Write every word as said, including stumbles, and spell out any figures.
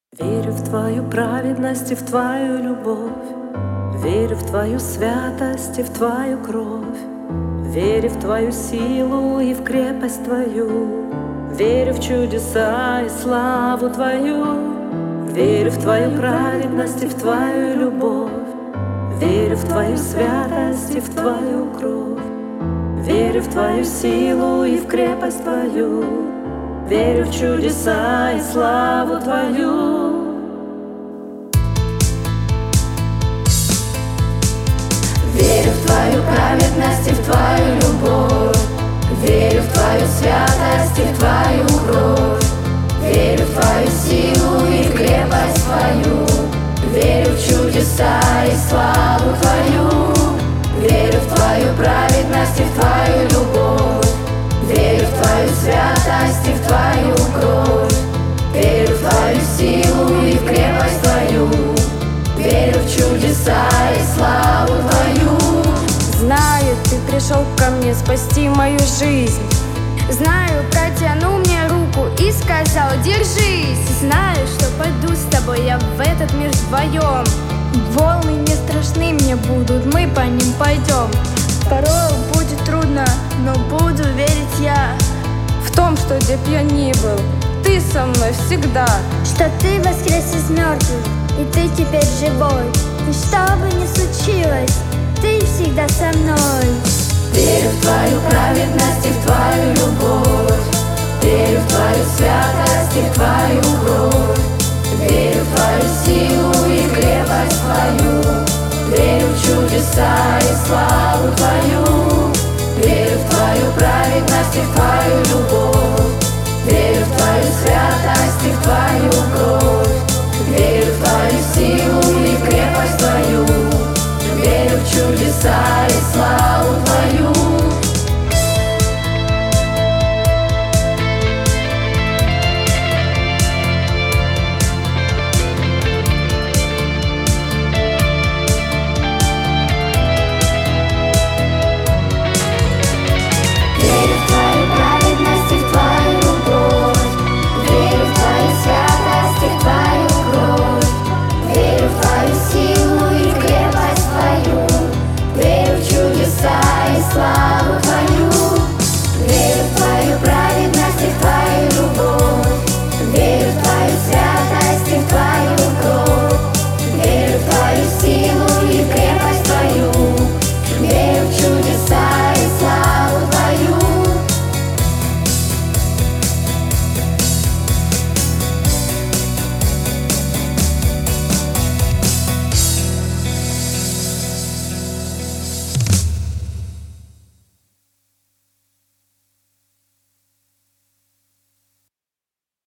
Верю в Твою праведность и в Твою любовь, верю в Твою святость и в Твою кровь, верю в Твою силу и в крепость Твою, верю в чудеса и славу Твою, верю в Твою праведность и в Твою любовь, верю в Твою святость и в Твою кровь, верю в Твою силу и в крепость Твою, верю в чудеса и славу Твою. Верю в Твою праведность и в Твою любовь, верю в Твою святость и в Твою кровь, верю в Твою силу и в крепость Твою, верю в чудеса и славу Твою, верю в Твою праведность и в Твою любовь, верю в Твою святость и в Твою кровь, верю в Твою силу и в крепость Твою, верю в чудеса и славу Твою. Знаю, Ты пришел ко мне спасти мою жизнь. Знаю, протянул мне руку и сказал: держись. Знаю, что пойду с тобой я в этот мир вдвоем. Волны не страшны мне будут, мы по ним пойдем. Порой будет трудно, но буду верить я в том, что где б я ни был, Ты со мной всегда. Что Ты воскрес из мертвых, и Ты теперь живой. И что бы ни случилось, Ты всегда со мной. Верю в Твою праведность и в Твою любовь, верю в Твою святость и в Твою кровь,